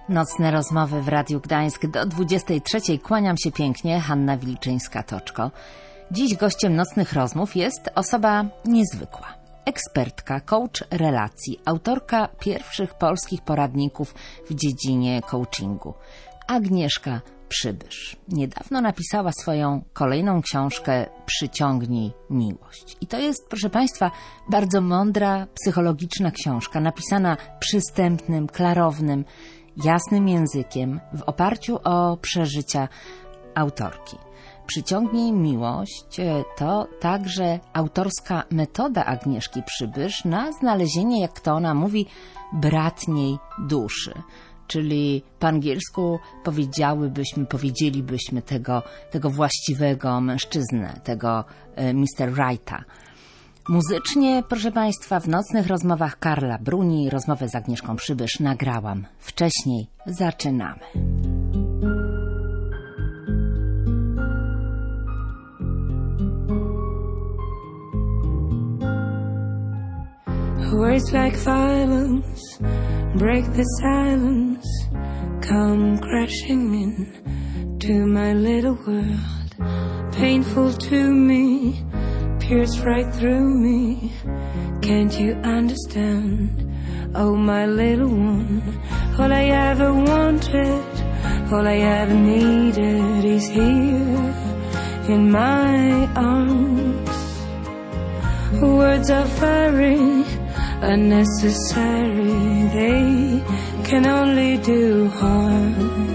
Nocne rozmowy w Radiu Gdańsk do 23:00. Kłaniam się pięknie, Hanna Wilczyńska-Toczko. Dziś gościem nocnych rozmów jest osoba niezwykła. Ekspertka, coach relacji, autorka pierwszych polskich poradników w dziedzinie coachingu. Agnieszka Przybysz. Niedawno napisała swoją kolejną książkę Przyciągnij miłość. I to jest, proszę Państwa, bardzo mądra, psychologiczna książka, napisana przystępnym, klarownym, jasnym językiem, w oparciu o przeżycia autorki. Przyciągnij miłość to także autorska metoda Agnieszki Przybysz na znalezienie, jak to ona mówi, bratniej duszy. Czyli po angielsku powiedzielibyśmy tego właściwego mężczyznę, tego Mr. Righta. Muzycznie, proszę Państwa, w nocnych rozmowach Karla Bruni, rozmowę z Agnieszką Przybysz nagrałam wcześniej. Zaczynamy. Words like violence break the silence, come crashing in to my little world. Painful to me, pierce right through me. Can't you understand? Oh, my little one, all I ever wanted, all I ever needed is here in my arms. Words are very unnecessary, they can only do harm.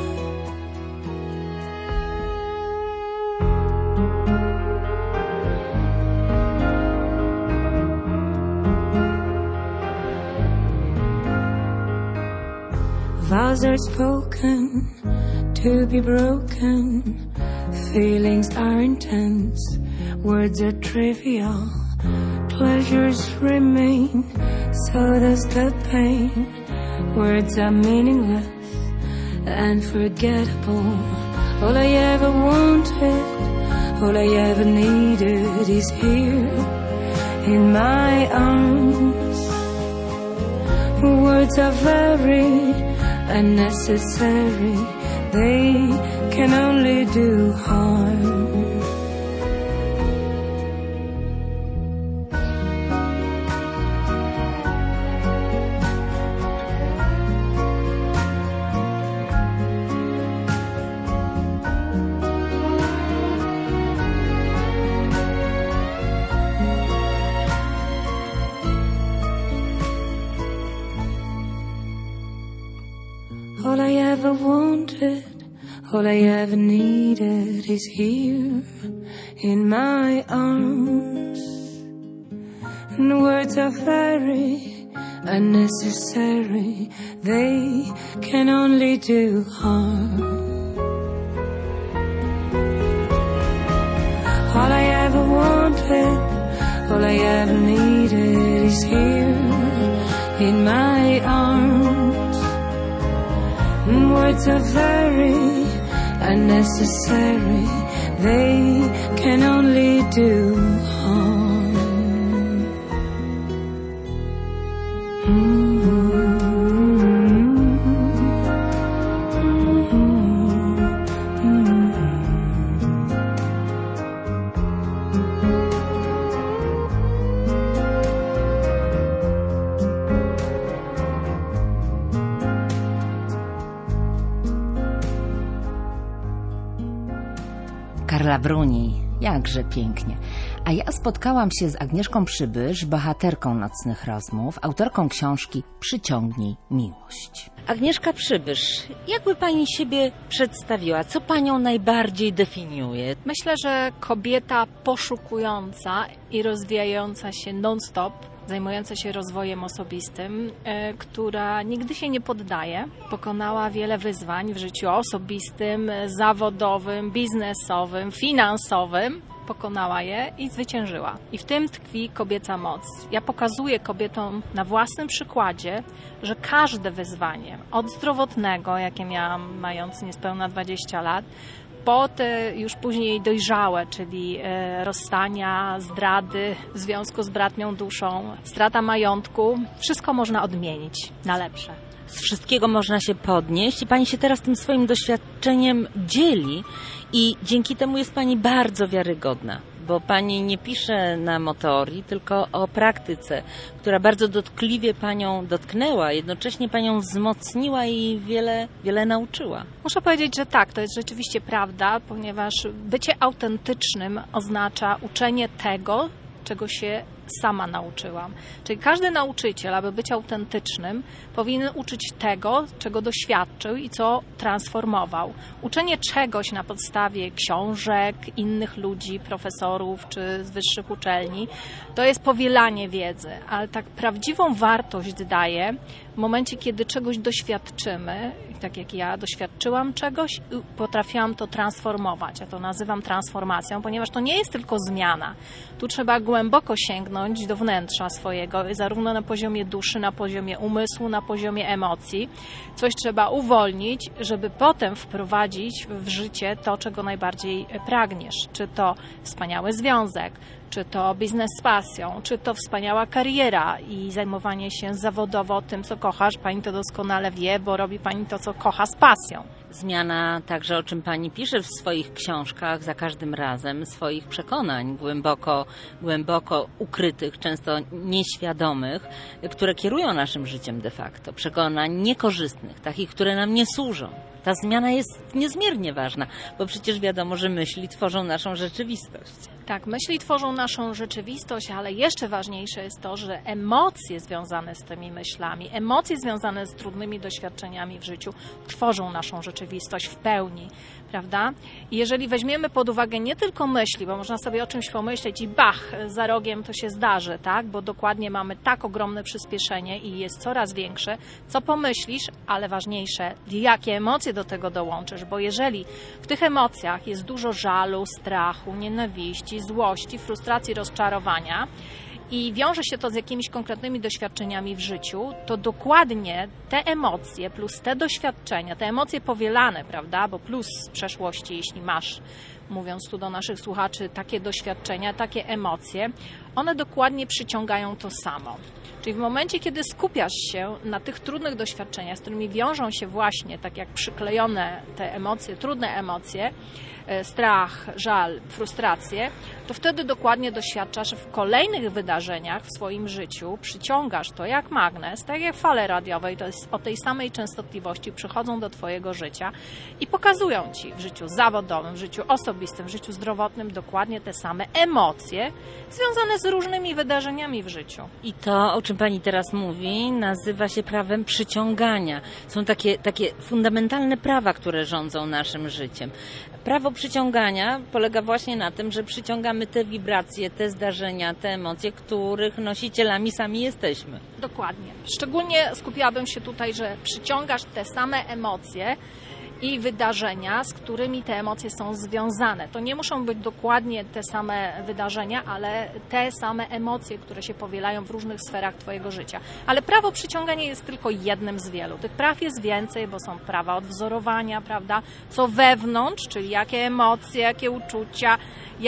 Vows are spoken to be broken, feelings are intense, words are trivial. Pleasures remain, so does the pain. Words are meaningless and forgettable. All I ever wanted, all I ever needed is here in my arms. Words are very unnecessary, they can only do harm. All I ever wanted, all I ever needed is here in my arms. And words are very unnecessary, they can only do harm. All I ever wanted, all I ever needed is here in my arms. Words are very unnecessary, they can only do harm. Karla Bruni, jakże pięknie. A ja spotkałam się z Agnieszką Przybysz, bohaterką nocnych rozmów, autorką książki Przyciągnij miłość. Agnieszka Przybysz, jakby Pani siebie przedstawiła? Co Panią najbardziej definiuje? Myślę, że kobieta poszukująca i rozwijająca się non-stop, zajmująca się rozwojem osobistym, która nigdy się nie poddaje. Pokonała wiele wyzwań w życiu osobistym, zawodowym, biznesowym, finansowym. Pokonała je i zwyciężyła. I w tym tkwi kobieca moc. Ja pokazuję kobietom na własnym przykładzie, że każde wyzwanie, od zdrowotnego, jakie miałam mając niespełna 20 lat, po te już później dojrzałe, czyli rozstania, zdrady w związku z bratnią duszą, strata majątku, wszystko można odmienić na lepsze. Z wszystkiego można się podnieść i Pani się teraz tym swoim doświadczeniem dzieli i dzięki temu jest Pani bardzo wiarygodna, bo Pani nie pisze na teorii, tylko o praktyce, która bardzo dotkliwie Panią dotknęła, jednocześnie Panią wzmocniła i wiele nauczyła. Muszę powiedzieć, że tak, to jest rzeczywiście prawda, ponieważ bycie autentycznym oznacza uczenie tego, czego się sama nauczyłam. Czyli każdy nauczyciel, aby być autentycznym, powinien uczyć tego, czego doświadczył i co transformował. Uczenie czegoś na podstawie książek, innych ludzi, profesorów czy z wyższych uczelni, to jest powielanie wiedzy, ale tak prawdziwą wartość daje w momencie, kiedy czegoś doświadczymy, tak jak ja doświadczyłam czegoś, potrafiłam to transformować. Ja to nazywam transformacją, ponieważ to nie jest tylko zmiana. Tu trzeba głęboko sięgnąć do wnętrza swojego, zarówno na poziomie duszy, na poziomie umysłu, na poziomie emocji. Coś trzeba uwolnić, żeby potem wprowadzić w życie to, czego najbardziej pragniesz. Czy to wspaniały związek, czy to biznes z pasją, czy to wspaniała kariera i zajmowanie się zawodowo tym, co kochasz. Pani to doskonale wie, bo robi Pani to, co kocha z pasją. Zmiana także, o czym Pani pisze w swoich książkach, za każdym razem swoich przekonań głęboko ukrytych, często nieświadomych, które kierują naszym życiem de facto. Przekonań niekorzystnych, takich, które nam nie służą. Ta zmiana jest niezmiernie ważna, bo przecież wiadomo, że myśli tworzą naszą rzeczywistość. Tak, myśli tworzą naszą rzeczywistość, ale jeszcze ważniejsze jest to, że emocje związane z tymi myślami, emocje związane z trudnymi doświadczeniami w życiu tworzą naszą rzeczywistość w pełni, prawda? I jeżeli weźmiemy pod uwagę nie tylko myśli, bo można sobie o czymś pomyśleć i bach, za rogiem to się zdarzy, tak? Bo dokładnie mamy tak ogromne przyspieszenie i jest coraz większe, co pomyślisz, ale ważniejsze, jakie emocje do tego dołączysz, bo jeżeli w tych emocjach jest dużo żalu, strachu, nienawiści, złości, frustracji, rozczarowania i wiąże się to z jakimiś konkretnymi doświadczeniami w życiu, to dokładnie te emocje plus te doświadczenia, te emocje powielane, prawda, bo plus z przeszłości, jeśli masz, mówiąc tu do naszych słuchaczy, takie doświadczenia, takie emocje, one dokładnie przyciągają to samo. Czyli w momencie, kiedy skupiasz się na tych trudnych doświadczeniach, z którymi wiążą się właśnie, tak jak przyklejone te emocje, trudne emocje, strach, żal, frustrację, to wtedy dokładnie doświadczasz w kolejnych wydarzeniach w swoim życiu, przyciągasz to jak magnes, tak jak fale radiowe, to jest o tej samej częstotliwości, przychodzą do Twojego życia i pokazują Ci w życiu zawodowym, w życiu osobistym, w życiu zdrowotnym dokładnie te same emocje związane z różnymi wydarzeniami w życiu. I to, o czym Pani teraz mówi, nazywa się prawem przyciągania. Są takie fundamentalne prawa, które rządzą naszym życiem. Prawo przyciągania polega właśnie na tym, że przyciągamy te wibracje, te zdarzenia, te emocje, których nosicielami sami jesteśmy. Dokładnie. Szczególnie skupiłabym się tutaj, że przyciągasz te same emocje i wydarzenia, z którymi te emocje są związane. To nie muszą być dokładnie te same wydarzenia, ale te same emocje, które się powielają w różnych sferach Twojego życia. Ale prawo przyciągania jest tylko jednym z wielu. Tych praw jest więcej, bo są prawa odwzorowania, prawda? Co wewnątrz, czyli jakie emocje, jakie uczucia,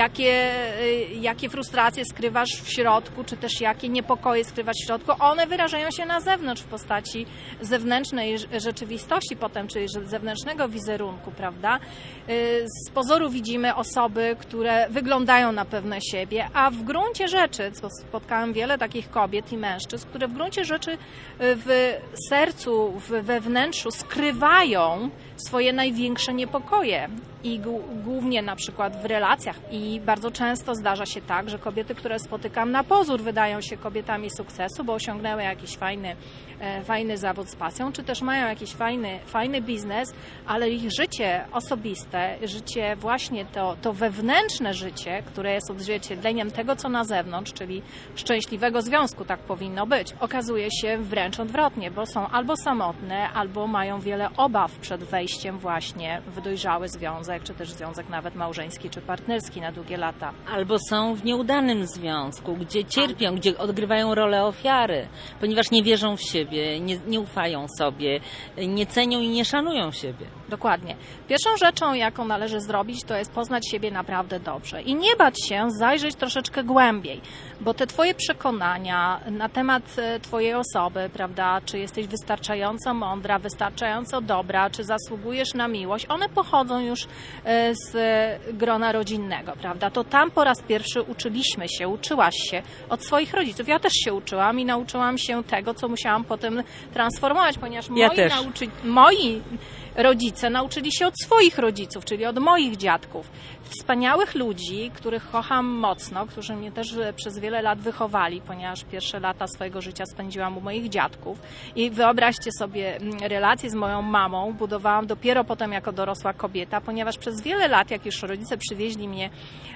jakie frustracje skrywasz w środku, czy też jakie niepokoje skrywasz w środku, one wyrażają się na zewnątrz w postaci zewnętrznej rzeczywistości potem, czyli zewnętrznego wizerunku, prawda? Z pozoru widzimy osoby, które wyglądają na pewne siebie, a w gruncie rzeczy, spotkałam wiele takich kobiet i mężczyzn, które w gruncie rzeczy w sercu, we wnętrzu skrywają swoje największe niepokoje i głównie na przykład w relacjach. I bardzo często zdarza się tak, że kobiety, które spotykam na pozór, wydają się kobietami sukcesu, bo osiągnęły jakiś fajny zawód z pasją, czy też mają jakiś fajny biznes, ale ich życie osobiste, życie właśnie to wewnętrzne życie, które jest odzwierciedleniem tego, co na zewnątrz, czyli szczęśliwego związku, tak powinno być, okazuje się wręcz odwrotnie, bo są albo samotne, albo mają wiele obaw przed wejściem właśnie w dojrzały związek, czy też związek nawet małżeński, czy partnerski na długie lata. Albo są w nieudanym związku, gdzie cierpią, gdzie odgrywają rolę ofiary, ponieważ nie wierzą w siebie, nie ufają sobie, nie cenią i nie szanują siebie. Dokładnie. Pierwszą rzeczą, jaką należy zrobić, to jest poznać siebie naprawdę dobrze i nie bać się zajrzeć troszeczkę głębiej, bo te twoje przekonania na temat twojej osoby, prawda, czy jesteś wystarczająco mądra, wystarczająco dobra, czy zasługujesz na miłość, one pochodzą już z grona rodzinnego, prawda? To tam po raz pierwszy uczyłaś się od swoich rodziców. Ja też się uczyłam i nauczyłam się tego, co musiałam potem transformować, ponieważ moi rodzice nauczyli się od swoich rodziców, czyli od moich dziadków. Wspaniałych ludzi, których kocham mocno, którzy mnie też przez wiele lat wychowali, ponieważ pierwsze lata swojego życia spędziłam u moich dziadków. I wyobraźcie sobie, relacje z moją mamą budowałam dopiero potem jako dorosła kobieta, ponieważ przez wiele lat, jak już rodzice przywieźli mnie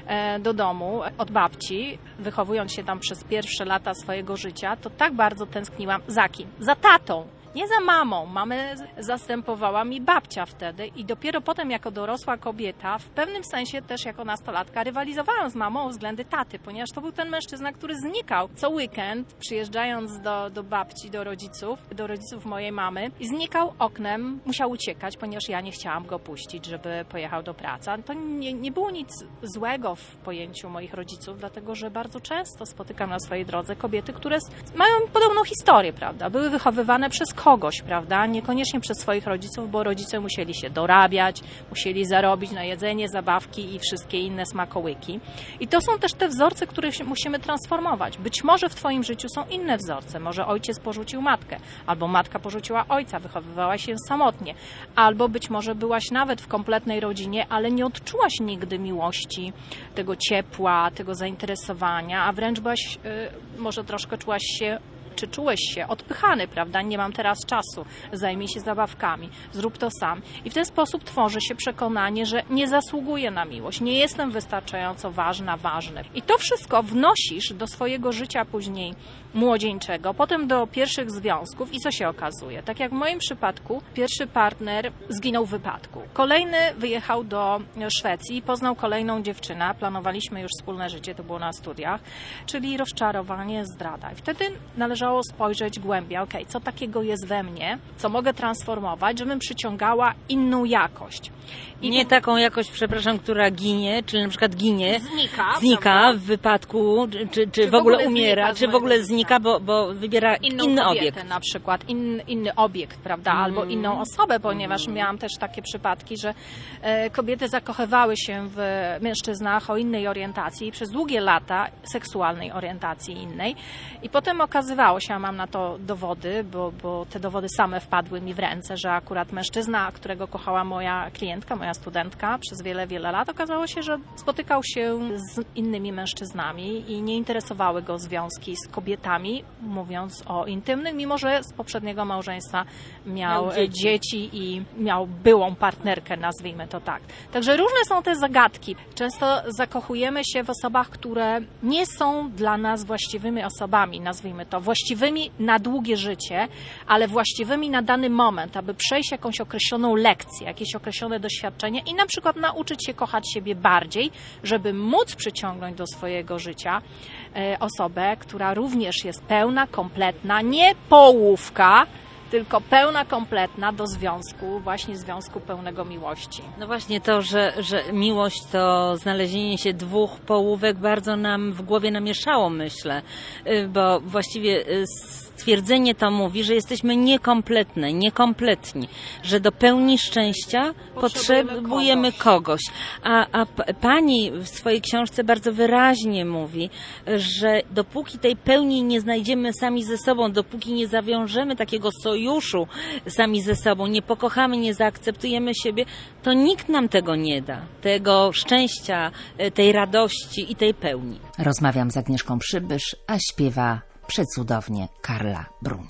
do domu od babci, wychowując się tam przez pierwsze lata swojego życia, to tak bardzo tęskniłam za kim? Za tatą. Nie za mamą. Mamę zastępowała mi babcia wtedy i dopiero potem jako dorosła kobieta, w pewnym sensie też jako nastolatka, rywalizowałam z mamą o względy taty, ponieważ to był ten mężczyzna, który znikał co weekend, przyjeżdżając do babci, do rodziców mojej mamy i znikał oknem, musiał uciekać, ponieważ ja nie chciałam go puścić, żeby pojechał do pracy. To nie było nic złego w pojęciu moich rodziców, dlatego że bardzo często spotykam na swojej drodze kobiety, które mają podobną historię, prawda? Były wychowywane przez kogoś, prawda? Niekoniecznie przez swoich rodziców, bo rodzice musieli się dorabiać, musieli zarobić na jedzenie, zabawki i wszystkie inne smakołyki. I to są też te wzorce, które musimy transformować. Być może w twoim życiu są inne wzorce. Może ojciec porzucił matkę, albo matka porzuciła ojca, wychowywałaś się samotnie, albo być może byłaś nawet w kompletnej rodzinie, ale nie odczułaś nigdy miłości, tego ciepła, tego zainteresowania, a wręcz byłaś, może troszkę czułeś się odpychany, prawda? Nie mam teraz czasu, zajmij się zabawkami, zrób to sam. I w ten sposób tworzy się przekonanie, że nie zasługuję na miłość, nie jestem wystarczająco ważny. I to wszystko wnosisz do swojego życia później młodzieńczego, potem do pierwszych związków i co się okazuje? Tak jak w moim przypadku, pierwszy partner zginął w wypadku. Kolejny wyjechał do Szwecji i poznał kolejną dziewczynę. Planowaliśmy już wspólne życie, to było na studiach, czyli rozczarowanie, zdrada. I wtedy należało spojrzeć głębiej, co takiego jest we mnie, co mogę transformować, żebym przyciągała inną jakość. I nie taką jakość, przepraszam, która ginie, czy na przykład znika w wypadku, czy w ogóle umiera, czy w ogóle znika, bo wybiera inny obiekt. Na przykład, inny obiekt, prawda, albo inną osobę, ponieważ miałam też takie przypadki, że kobiety zakochywały się w mężczyznach o innej orientacji, przez długie lata seksualnej orientacji innej i potem okazywało się, a mam na to dowody, bo te dowody same wpadły mi w ręce, że akurat mężczyzna, którego kochała moja klientka, moja studentka przez wiele, wiele lat, okazało się, że spotykał się z innymi mężczyznami i nie interesowały go związki z kobietami, mówiąc o intymnych, mimo że z poprzedniego małżeństwa miał dzieci i miał byłą partnerkę, nazwijmy to tak. Także różne są te zagadki. Często zakochujemy się w osobach, które nie są dla nas właściwymi osobami, nazwijmy to, właściwymi na długie życie, ale właściwymi na dany moment, aby przejść jakąś określoną lekcję, jakieś określone doświadczenie i na przykład nauczyć się kochać siebie bardziej, żeby móc przyciągnąć do swojego życia osobę, która również jest pełna, kompletna, nie połówka, tylko pełna, kompletna do związku, właśnie związku pełnego miłości. No właśnie to, że miłość to znalezienie się dwóch połówek bardzo nam w głowie namieszało, myślę, bo właściwie stwierdzenie to mówi, że jesteśmy niekompletne, niekompletni, że do pełni szczęścia potrzebujemy kogoś. A pani w swojej książce bardzo wyraźnie mówi, że dopóki tej pełni nie znajdziemy sami ze sobą, dopóki nie zawiążemy takiego sojuszu sami ze sobą, nie pokochamy, nie zaakceptujemy siebie, to nikt nam tego nie da. Tego szczęścia, tej radości i tej pełni. Rozmawiam z Agnieszką Przybysz, a śpiewa przecudownie Karla Bruni.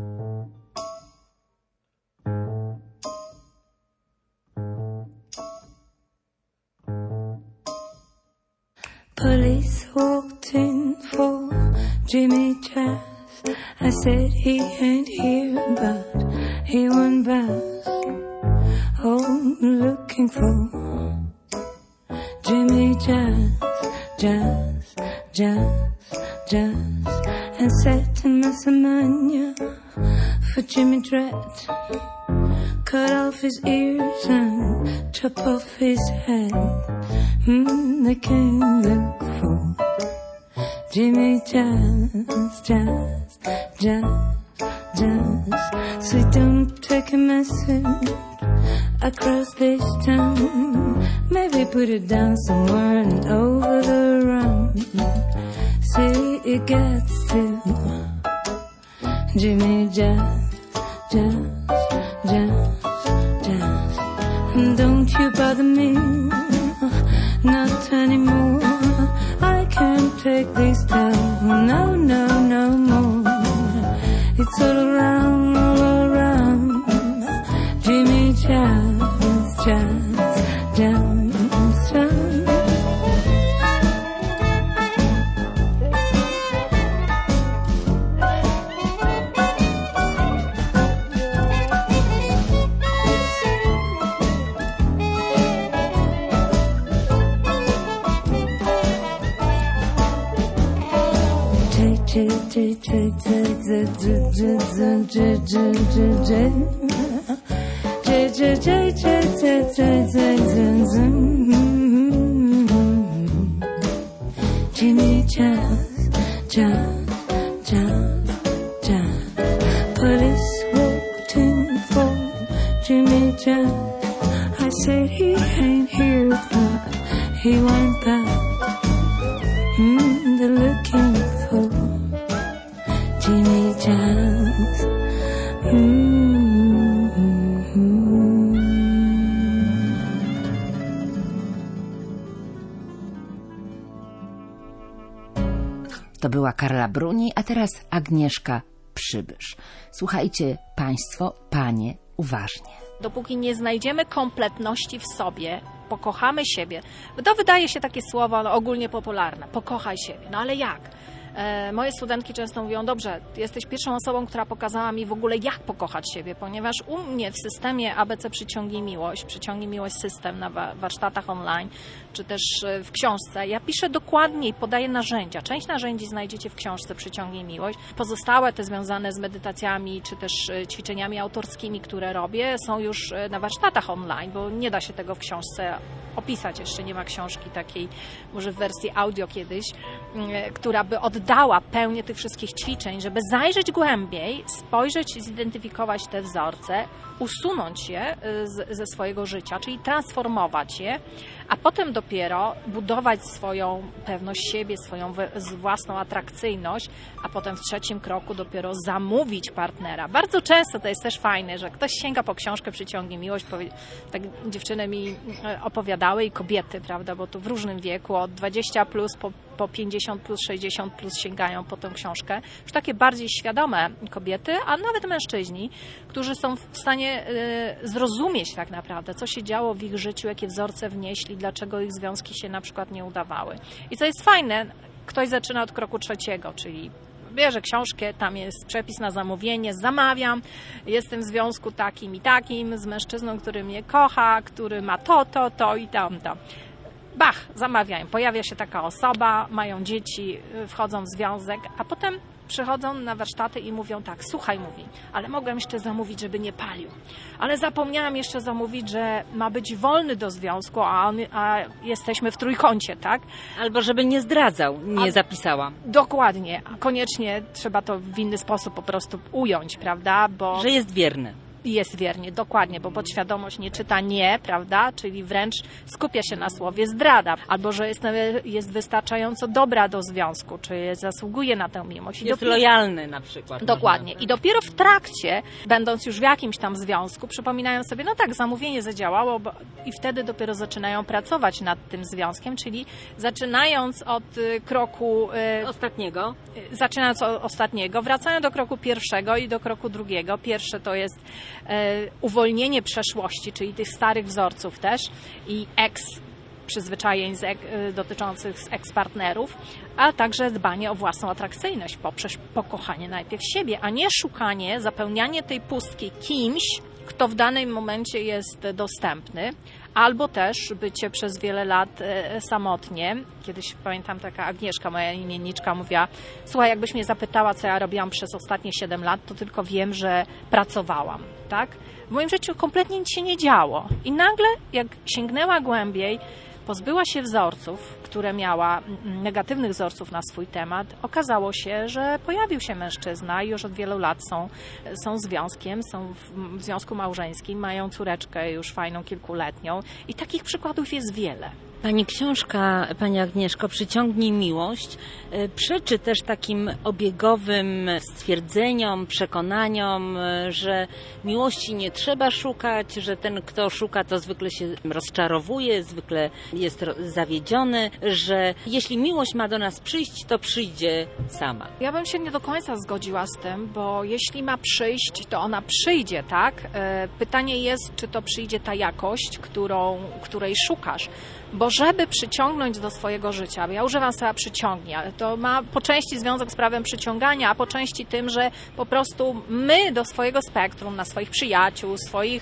Police walked in for Jimmy Jazz. I said he ain't here, but he went bounce. Oh, looking for Jimmy Jazz, Jazz, Jazz, Jazz. And said to Miss Amania for Jimmy Dredd. cut off his ears and chop off his head. They came look for Jimmy Jazz, Jazz, Jazz, Jazz. So don't take a message across this town. Maybe put it down somewhere and over the round. Say it gets to Jimmy Jazz, Jazz, Jazz, Jazz. And don't you bother me, not anymore. I can't take this town, no, no, no more. It's all around, Jimmy Jazz, Jazz, Jazz, Jazz. Jimmy Jazz, Jazz, Jazz, Jazz. Police walked in for Jimmy Jazz. I said he ain't here, but he went back. They're looking for Jimmy Jazz. To była Karla Bruni, a teraz Agnieszka Przybysz. Słuchajcie państwo, panie, uważnie. Dopóki nie znajdziemy kompletności w sobie, pokochamy siebie. To wydaje się takie słowo ogólnie popularne. Pokochaj siebie. No ale jak? Moje studentki często mówią, dobrze, jesteś pierwszą osobą, która pokazała mi w ogóle, jak pokochać siebie, ponieważ u mnie w systemie ABC Przyciągnij Miłość system na warsztatach online, czy też w książce, ja piszę dokładnie i podaję narzędzia. Część narzędzi znajdziecie w książce Przyciągnij Miłość. Pozostałe, te związane z medytacjami, czy też ćwiczeniami autorskimi, które robię, są już na warsztatach online, bo nie da się tego w książce opisać. Jeszcze nie ma książki takiej, może w wersji audio kiedyś, która by oddała pełnię tych wszystkich ćwiczeń, żeby zajrzeć głębiej, spojrzeć, zidentyfikować te wzorce, usunąć je ze swojego życia, czyli transformować je, a potem dopiero budować swoją pewność siebie, swoją własną atrakcyjność, a potem w trzecim kroku dopiero zamówić partnera. Bardzo często to jest też fajne, że ktoś sięga po książkę Przyciągnij Miłość, tak dziewczyny mi opowiadały i kobiety, prawda, bo to w różnym wieku, od 20 plus po 50 plus, 60 plus sięgają po tę książkę. Już takie bardziej świadome kobiety, a nawet mężczyźni, którzy są w stanie zrozumieć tak naprawdę, co się działo w ich życiu, jakie wzorce wnieśli, dlaczego ich związki się na przykład nie udawały. I co jest fajne, ktoś zaczyna od kroku trzeciego, czyli bierze książkę, tam jest przepis na zamówienie, zamawiam, jestem w związku takim i takim, z mężczyzną, który mnie kocha, który ma to i tamto. Bach, zamawiają, pojawia się taka osoba, mają dzieci, wchodzą w związek, a potem przychodzą na warsztaty i mówią tak, słuchaj, mówi, ale mogłem jeszcze zamówić, żeby nie palił, ale zapomniałam jeszcze zamówić, że ma być wolny do związku, a jesteśmy w trójkącie, tak? Albo żeby nie zdradzał, nie zapisała. Dokładnie, koniecznie trzeba to w inny sposób po prostu ująć, prawda? Bo że jest wierny. Jest wiernie, dokładnie, bo podświadomość nie czyta nie, prawda, czyli wręcz skupia się na słowie zdrada, albo że jest wystarczająco dobra do związku, czy zasługuje na tę miłość. Jest lojalny na przykład. Dokładnie. I dopiero w trakcie, będąc już w jakimś tam związku, przypominają sobie, no tak, zamówienie zadziałało i wtedy dopiero zaczynają pracować nad tym związkiem, czyli zaczynając od kroku ostatniego, wracają do kroku pierwszego i do kroku drugiego. Pierwsze to jest uwolnienie przeszłości, czyli tych starych wzorców też i przyzwyczajeń dotyczących ex-partnerów, a także dbanie o własną atrakcyjność poprzez pokochanie najpierw siebie, a nie szukanie, zapełnianie tej pustki kimś, kto w danym momencie jest dostępny, albo też bycie przez wiele lat samotnie. Kiedyś pamiętam, taka Agnieszka, moja imienniczka, mówiła: słuchaj, jakbyś mnie zapytała, co ja robiłam przez ostatnie 7 lat, to tylko wiem, że pracowałam, tak? W moim życiu kompletnie nic się nie działo. I nagle, jak sięgnęła głębiej, pozbyła się wzorców, które miała, negatywnych wzorców na swój temat. Okazało się, że pojawił się mężczyzna i już od wielu lat są związkiem, są w związku małżeńskim, mają córeczkę już fajną, kilkuletnią i takich przykładów jest wiele. Pani książka, Pani Agnieszko, Przyciągnij miłość, przeczy też takim obiegowym stwierdzeniom, przekonaniom, że miłości nie trzeba szukać, że ten, kto szuka, to zwykle się rozczarowuje, zwykle jest zawiedziony, że jeśli miłość ma do nas przyjść, to przyjdzie sama. Ja bym się nie do końca zgodziła z tym, bo jeśli ma przyjść, to ona przyjdzie, tak? Pytanie jest, czy to przyjdzie ta jakość, której szukasz. Bo żeby przyciągnąć do swojego życia, bo ja używam słowa przyciągnie, ale to ma po części związek z prawem przyciągania, a po części tym, że po prostu my do swojego spektrum, na swoich przyjaciół,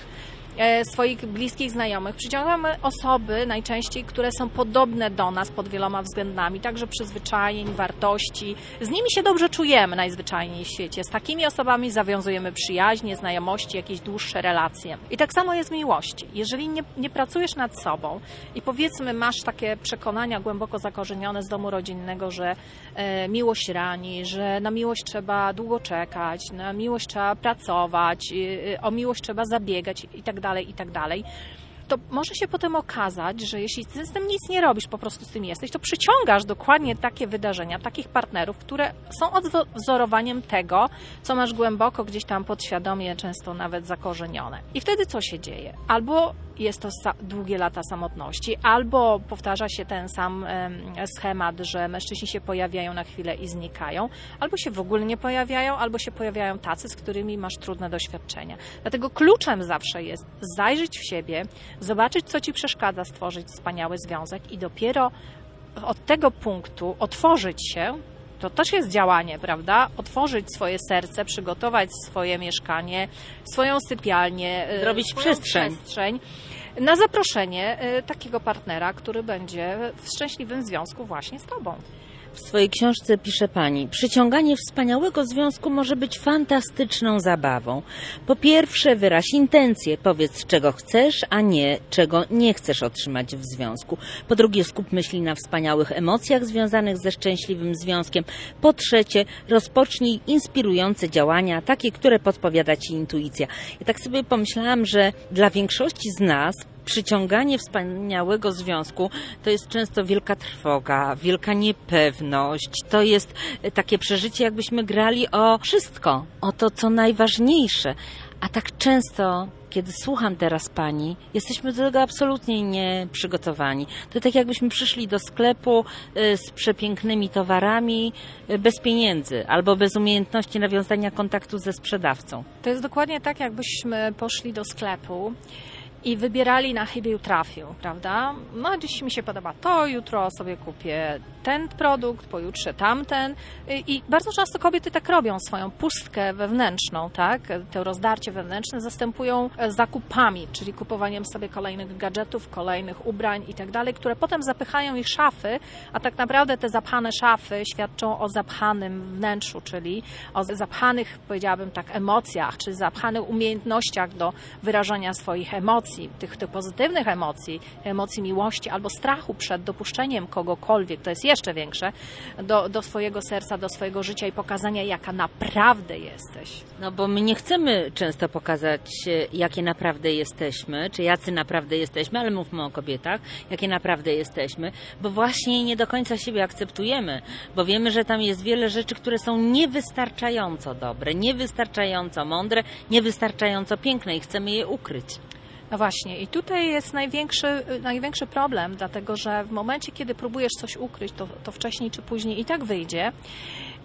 swoich bliskich znajomych przyciągamy osoby najczęściej, które są podobne do nas pod wieloma względami, także przyzwyczajeń, wartości. Z nimi się dobrze czujemy najzwyczajniej w świecie. Z takimi osobami zawiązujemy przyjaźnie, znajomości, jakieś dłuższe relacje. I tak samo jest w miłości. Jeżeli nie pracujesz nad sobą i powiedzmy masz takie przekonania głęboko zakorzenione z domu rodzinnego, że miłość rani, że na miłość trzeba długo czekać, na miłość trzeba pracować, o miłość trzeba zabiegać i tak dalej, to może się potem okazać, że jeśli ty z tym nic nie robisz, po prostu z tym jesteś, to przyciągasz dokładnie takie wydarzenia, takich partnerów, które są odwzorowaniem tego, co masz głęboko gdzieś tam podświadomie, często nawet zakorzenione. I wtedy co się dzieje? Albo jest to długie lata samotności, albo powtarza się ten sam schemat, że mężczyźni się pojawiają na chwilę i znikają, albo się w ogóle nie pojawiają, albo się pojawiają tacy, z którymi masz trudne doświadczenia. Dlatego kluczem zawsze jest zajrzeć w siebie, zobaczyć, co ci przeszkadza stworzyć wspaniały związek i dopiero od tego punktu otworzyć się. To też jest działanie, prawda? Otworzyć swoje serce, przygotować swoje mieszkanie, swoją sypialnię, zrobić przestrzeń na zaproszenie takiego partnera, który będzie w szczęśliwym związku właśnie z tobą. W swojej książce pisze Pani: przyciąganie wspaniałego związku może być fantastyczną zabawą. Po pierwsze, wyraź intencje, powiedz, czego chcesz, a nie czego nie chcesz otrzymać w związku. Po drugie, skup myśli na wspaniałych emocjach związanych ze szczęśliwym związkiem. Po trzecie, rozpocznij inspirujące działania, takie, które podpowiada Ci intuicja. Ja tak sobie pomyślałam, że dla większości z nas przyciąganie wspaniałego związku to jest często wielka trwoga, wielka niepewność. To jest takie przeżycie, jakbyśmy grali o wszystko, o to, co najważniejsze. A tak często, kiedy słucham teraz Pani, jesteśmy do tego absolutnie nieprzygotowani. To tak jakbyśmy przyszli do sklepu z przepięknymi towarami, bez pieniędzy albo bez umiejętności nawiązania kontaktu ze sprzedawcą. To jest dokładnie tak, jakbyśmy poszli do sklepu i wybierali na chybił trafił, prawda? No dziś mi się podoba to, jutro sobie kupię ten produkt, pojutrze tamten. I bardzo często kobiety tak robią, swoją pustkę wewnętrzną, tak? To rozdarcie wewnętrzne zastępują zakupami, czyli kupowaniem sobie kolejnych gadżetów, kolejnych ubrań i tak dalej, które potem zapychają ich szafy, a tak naprawdę te zapchane szafy świadczą o zapchanym wnętrzu, czyli o zapchanych, powiedziałabym tak, emocjach, czy zapchanych umiejętnościach do wyrażania swoich emocji, tych pozytywnych emocji, emocji miłości albo strachu przed dopuszczeniem kogokolwiek, to jest jeszcze większe, do swojego serca, do swojego życia i pokazania, jaka naprawdę jesteś. No bo my nie chcemy często pokazać, jakie naprawdę jesteśmy, czy jacy naprawdę jesteśmy, ale mówmy o kobietach, jakie naprawdę jesteśmy, bo właśnie nie do końca siebie akceptujemy, bo wiemy, że tam jest wiele rzeczy, które są niewystarczająco dobre, niewystarczająco mądre, niewystarczająco piękne i chcemy je ukryć. No właśnie i tutaj jest największy problem, dlatego że w momencie, kiedy próbujesz coś ukryć, to wcześniej czy później i tak wyjdzie.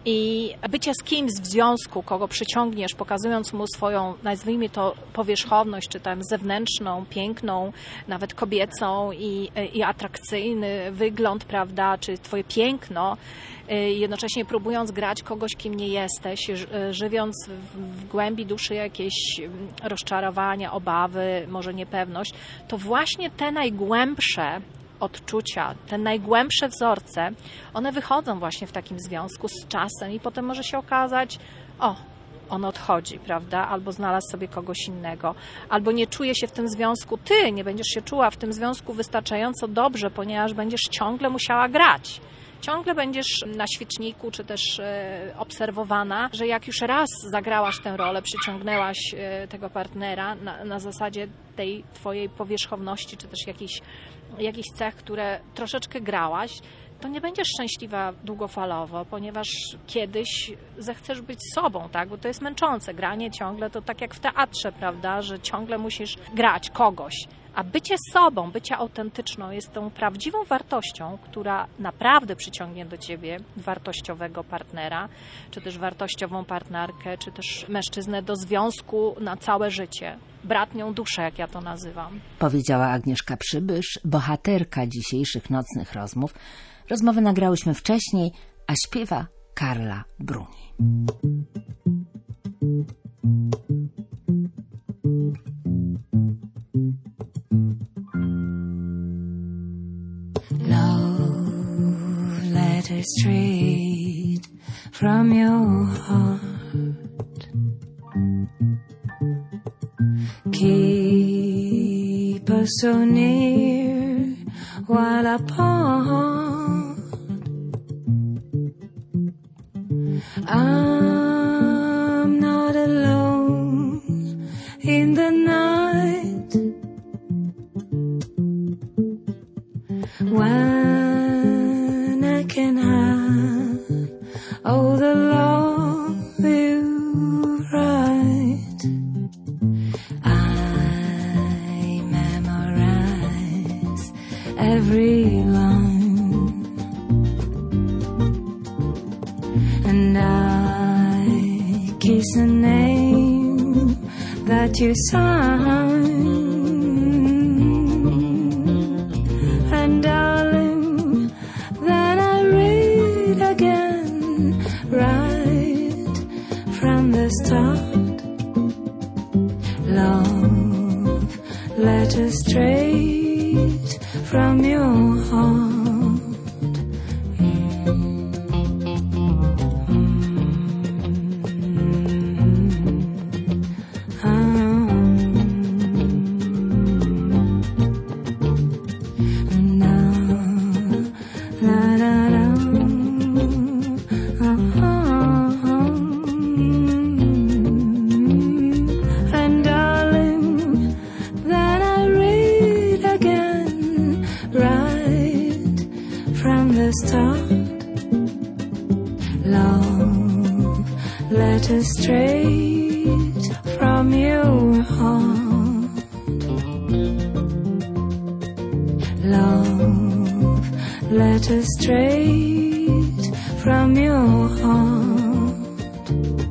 I bycie z kimś w związku, kogo przyciągniesz, pokazując mu swoją, nazwijmy to, powierzchowność, czy tam zewnętrzną, piękną, nawet kobiecą i atrakcyjny wygląd, prawda, czy twoje piękno, jednocześnie próbując grać kogoś, kim nie jesteś, żywiąc w głębi duszy jakieś rozczarowania, obawy, może niepewność, to właśnie te najgłębsze odczucia, te najgłębsze wzorce, one wychodzą właśnie w takim związku z czasem i potem może się okazać, on odchodzi, prawda, albo znalazł sobie kogoś innego, albo nie czuje się w tym związku, ty nie będziesz się czuła w tym związku wystarczająco dobrze, ponieważ będziesz ciągle musiała grać. Ciągle będziesz na świeczniku, czy też obserwowana, że jak już raz zagrałaś tę rolę, przyciągnęłaś tego partnera na zasadzie tej twojej powierzchowności, czy też jakichś cech, które troszeczkę grałaś, to nie będziesz szczęśliwa długofalowo, ponieważ kiedyś zechcesz być sobą, tak? Bo to jest męczące. Granie ciągle to tak jak w teatrze, prawda? Że ciągle musisz grać kogoś. A bycie sobą, bycie autentyczną jest tą prawdziwą wartością, która naprawdę przyciągnie do ciebie wartościowego partnera, czy też wartościową partnerkę, czy też mężczyznę do związku na całe życie. Bratnią duszę, jak ja to nazywam. Powiedziała Agnieszka Przybysz, bohaterka dzisiejszych nocnych rozmów. Rozmowę nagrałyśmy wcześniej, a śpiewa Karla Bruni. Love letters straight from your heart. Keep us so near while apart. I'm not alone in the night when I can have all the love you write. I memorize every line, and I kiss the name that you sign. And darling, that I read again, right from the start. Love letters straight from your heart. Straight from your heart. Love letters straight from your heart.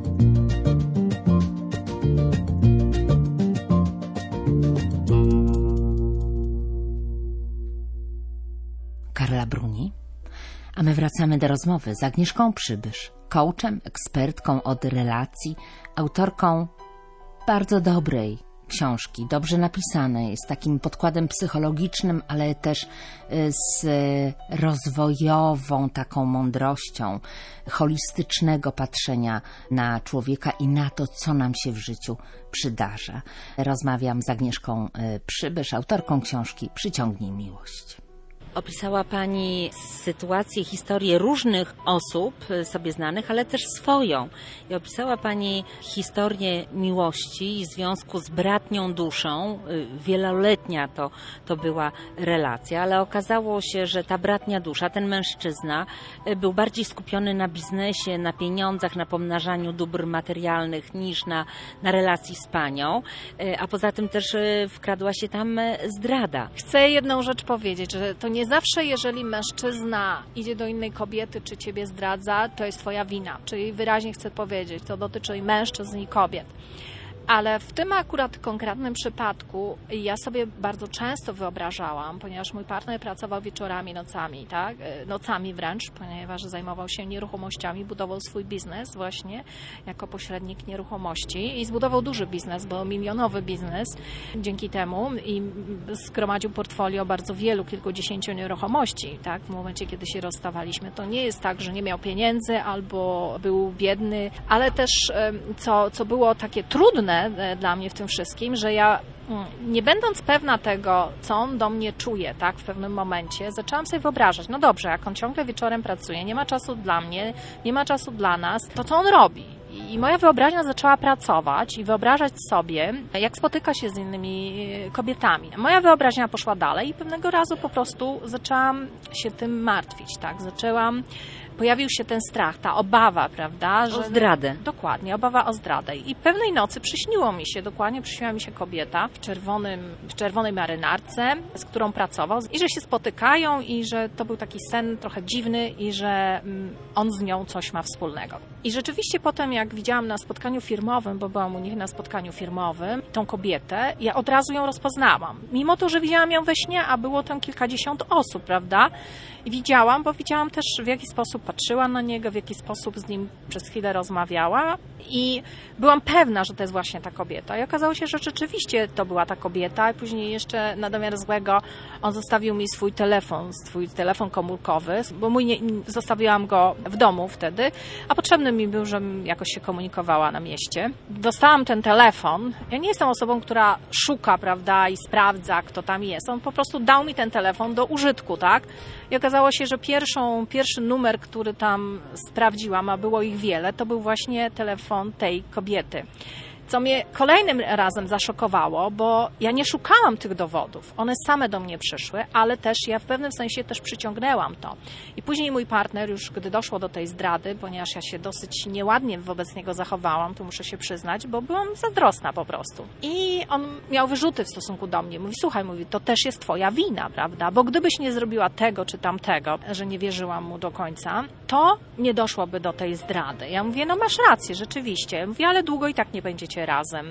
Karla Bruni. A my wracamy do rozmowy z Agnieszką Przybysz, coachem, ekspertką od relacji, autorką bardzo dobrej książki, dobrze napisanej, z takim podkładem psychologicznym, ale też z rozwojową taką mądrością, holistycznego patrzenia na człowieka i na to, co nam się w życiu przydarza. Rozmawiam z Agnieszką Przybysz, autorką książki Przyciągnij miłość. Opisała Pani sytuację, historię różnych osób sobie znanych, ale też swoją. I opisała Pani historię miłości i związku z bratnią duszą. Wieloletnia to była relacja, ale okazało się, że ta bratnia dusza, ten mężczyzna był bardziej skupiony na biznesie, na pieniądzach, na pomnażaniu dóbr materialnych niż na relacji z Panią. A poza tym też wkradła się tam zdrada. Chcę jedną rzecz powiedzieć, że to nie Nie zawsze, jeżeli mężczyzna idzie do innej kobiety, czy ciebie zdradza, to jest twoja wina. Czyli wyraźnie chcę powiedzieć, to dotyczy i mężczyzn, i kobiet. Ale w tym akurat konkretnym przypadku ja sobie bardzo często wyobrażałam, ponieważ mój partner pracował wieczorami, nocami, tak? Nocami wręcz, ponieważ zajmował się nieruchomościami, budował swój biznes właśnie jako pośrednik nieruchomości i zbudował duży biznes, bo milionowy biznes dzięki temu i zgromadził portfolio bardzo wielu, kilkudziesięciu nieruchomości, tak? W momencie, kiedy się rozstawaliśmy. To nie jest tak, że nie miał pieniędzy albo był biedny, ale też co było takie trudne dla mnie w tym wszystkim, że ja nie będąc pewna tego, co on do mnie czuje, tak, w pewnym momencie, zaczęłam sobie wyobrażać, no dobrze, jak on ciągle wieczorem pracuje, nie ma czasu dla mnie, nie ma czasu dla nas, to co on robi? I moja wyobraźnia zaczęła pracować i wyobrażać sobie, jak spotyka się z innymi kobietami. Moja wyobraźnia poszła dalej i pewnego razu po prostu zaczęłam się tym martwić, tak, pojawił się ten strach, ta obawa, prawda? Że, o zdradę. Dokładnie, obawa o zdradę. I pewnej nocy przyśniła mi się kobieta w czerwonej marynarce, z którą pracował i że się spotykają i że to był taki sen trochę dziwny i że on z nią coś ma wspólnego. I rzeczywiście potem, jak widziałam na spotkaniu firmowym, bo byłam u nich na spotkaniu firmowym, tą kobietę, ja od razu ją rozpoznałam. Mimo to, że widziałam ją we śnie, a było tam kilkadziesiąt osób, prawda? I widziałam też, w jaki sposób patrzyła na niego, w jaki sposób z nim przez chwilę rozmawiała i byłam pewna, że to jest właśnie ta kobieta. I okazało się, że rzeczywiście to była ta kobieta i później jeszcze na domiar złego on zostawił mi swój telefon komórkowy, bo zostawiłam go w domu wtedy, a potrzebny mi był, żebym jakoś się komunikowała na mieście. Dostałam ten telefon. Ja nie jestem osobą, która szuka, prawda, i sprawdza, kto tam jest. On po prostu dał mi ten telefon do użytku, tak? I okazało się, że pierwszy numer, który tam sprawdziłam, a było ich wiele, to był właśnie telefon tej kobiety. Co mnie kolejnym razem zaszokowało, bo ja nie szukałam tych dowodów. One same do mnie przyszły, ale też ja w pewnym sensie też przyciągnęłam to. I później mój partner, już gdy doszło do tej zdrady, ponieważ ja się dosyć nieładnie wobec niego zachowałam, to muszę się przyznać, bo byłam zazdrosna po prostu. I on miał wyrzuty w stosunku do mnie. Mówi, słuchaj, to też jest twoja wina, prawda? Bo gdybyś nie zrobiła tego czy tamtego, że nie wierzyłam mu do końca, to nie doszłoby do tej zdrady. Ja mówię, no masz rację, rzeczywiście. Mówię, ale długo i tak nie będziecie razem.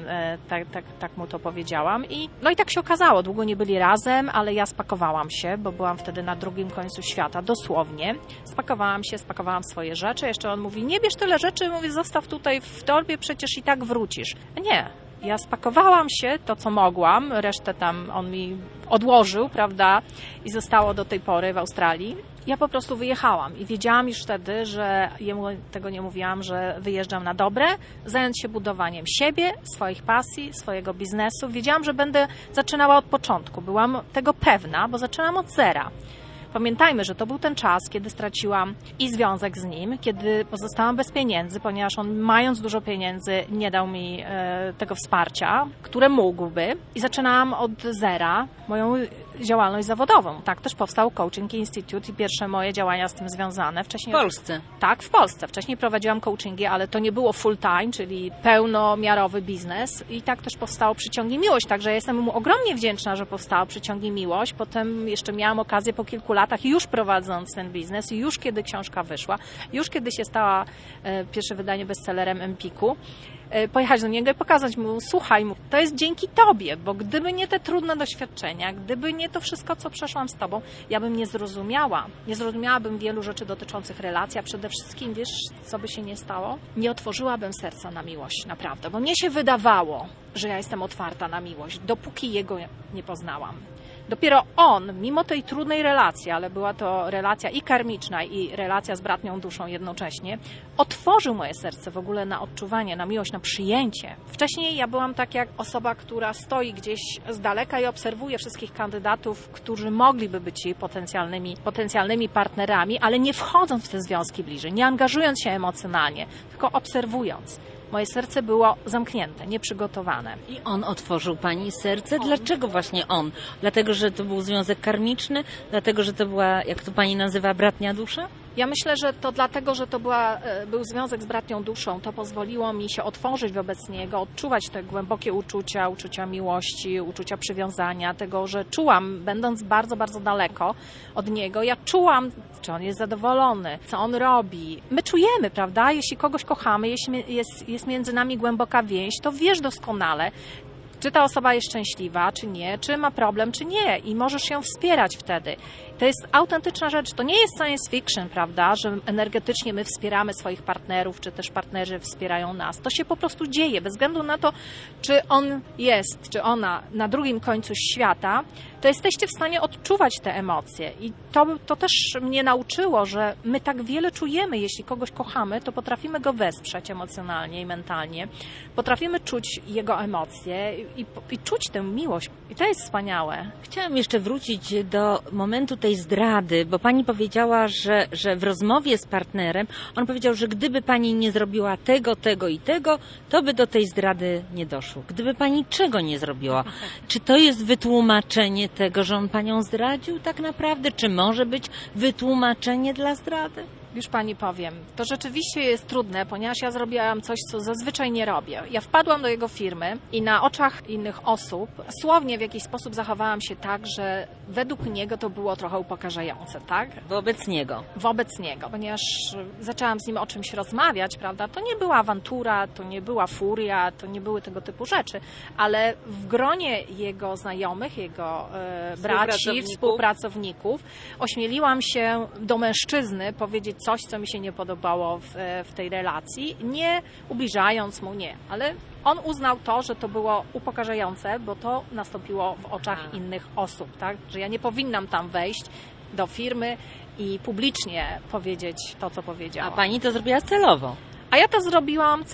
Tak mu to powiedziałam. I tak się okazało. Długo nie byli razem, ale ja spakowałam się, bo byłam wtedy na drugim końcu świata, dosłownie. Spakowałam swoje rzeczy. Jeszcze on mówi, nie bierz tyle rzeczy, mówię, zostaw tutaj w torbie, przecież i tak wrócisz. Nie. Ja spakowałam się, to co mogłam, resztę tam on mi odłożył, prawda, i zostało do tej pory w Australii. Ja po prostu wyjechałam i wiedziałam już wtedy, że jemu tego nie mówiłam, że wyjeżdżam na dobre, zająć się budowaniem siebie, swoich pasji, swojego biznesu. Wiedziałam, że będę zaczynała od początku. Byłam tego pewna, bo zaczynałam od zera. Pamiętajmy, że to był ten czas, kiedy straciłam i związek z nim, kiedy pozostałam bez pieniędzy, ponieważ on, mając dużo pieniędzy, nie dał mi tego wsparcia, które mógłby. I zaczynałam od zera moją działalność zawodową. Tak też powstał Coaching Institute i pierwsze moje działania z tym związane. Wcześniej, w Polsce? Tak, w Polsce. Wcześniej prowadziłam coachingi, ale to nie było full time, czyli pełnomiarowy biznes. I tak też powstało Przyciągi Miłość. Także jestem mu ogromnie wdzięczna, że powstało Przyciągi Miłość. Potem jeszcze miałam okazję po kilku latach, już prowadząc ten biznes, już kiedy książka wyszła, już kiedy się stała pierwsze wydanie bestsellerem Empiku, pojechać do niego i pokazać mu, słuchaj, to jest dzięki tobie, bo gdyby nie te trudne doświadczenia, gdyby nie to wszystko, co przeszłam z tobą, ja bym nie zrozumiałabym wielu rzeczy dotyczących relacji, a przede wszystkim, wiesz, co by się nie stało? Nie otworzyłabym serca na miłość, naprawdę, bo mnie się wydawało, że ja jestem otwarta na miłość, dopóki jego nie poznałam. Dopiero on, mimo tej trudnej relacji, ale była to relacja i karmiczna, i relacja z bratnią duszą jednocześnie, otworzył moje serce w ogóle na odczuwanie, na miłość, na przyjęcie. Wcześniej ja byłam tak jak osoba, która stoi gdzieś z daleka i obserwuje wszystkich kandydatów, którzy mogliby być jej potencjalnymi partnerami, ale nie wchodząc w te związki bliżej, nie angażując się emocjonalnie, tylko obserwując. Moje serce było zamknięte, nieprzygotowane. I on otworzył pani serce? Dlaczego właśnie on? Dlatego, że to był związek karmiczny? Dlatego, że to była, jak to pani nazywa, bratnia dusza? Ja myślę, że to dlatego, że to był związek z bratnią duszą. To pozwoliło mi się otworzyć wobec niego, odczuwać te głębokie uczucia miłości, uczucia przywiązania, tego, że czułam, będąc bardzo, bardzo daleko od niego, ja czułam, czy on jest zadowolony, co on robi. My czujemy, prawda? Jeśli kogoś kochamy, jeśli jest między nami głęboka więź, to wiesz doskonale, czy ta osoba jest szczęśliwa, czy nie, czy ma problem, czy nie i możesz ją wspierać wtedy. To jest autentyczna rzecz, to nie jest science fiction, prawda, że energetycznie my wspieramy swoich partnerów, czy też partnerzy wspierają nas. To się po prostu dzieje, bez względu na to, czy on jest, czy ona na drugim końcu świata, to jesteście w stanie odczuwać te emocje i to też mnie nauczyło, że my tak wiele czujemy, jeśli kogoś kochamy, to potrafimy go wesprzeć emocjonalnie i mentalnie, potrafimy czuć jego emocje i czuć tę miłość i to jest wspaniałe. Chciałam jeszcze wrócić do momentu tej zdrady, bo pani powiedziała, że w rozmowie z partnerem, on powiedział, że gdyby pani nie zrobiła tego i tego, to by do tej zdrady nie doszło. Gdyby pani czego nie zrobiła? Czy to jest wytłumaczenie tego, że on panią zdradził tak naprawdę? Czy może być wytłumaczenie dla zdrady? Już pani powiem, to rzeczywiście jest trudne, ponieważ ja zrobiłam coś, co zazwyczaj nie robię. Ja wpadłam do jego firmy i na oczach innych osób słownie w jakiś sposób zachowałam się tak, że według niego to było trochę upokarzające, tak? Wobec niego. Wobec niego, ponieważ zaczęłam z nim o czymś rozmawiać, prawda? To nie była awantura, to nie była furia, to nie były tego typu rzeczy, ale w gronie jego znajomych, jego braci, współpracowników ośmieliłam się do mężczyzny powiedzieć coś, co mi się nie podobało w tej relacji, nie ubliżając mu, nie, ale on uznał to, że to było upokarzające, bo to nastąpiło w oczach innych osób, tak? Że ja nie powinnam tam wejść do firmy i publicznie powiedzieć to, co powiedziałam. A pani to zrobiła celowo? A ja to zrobiłam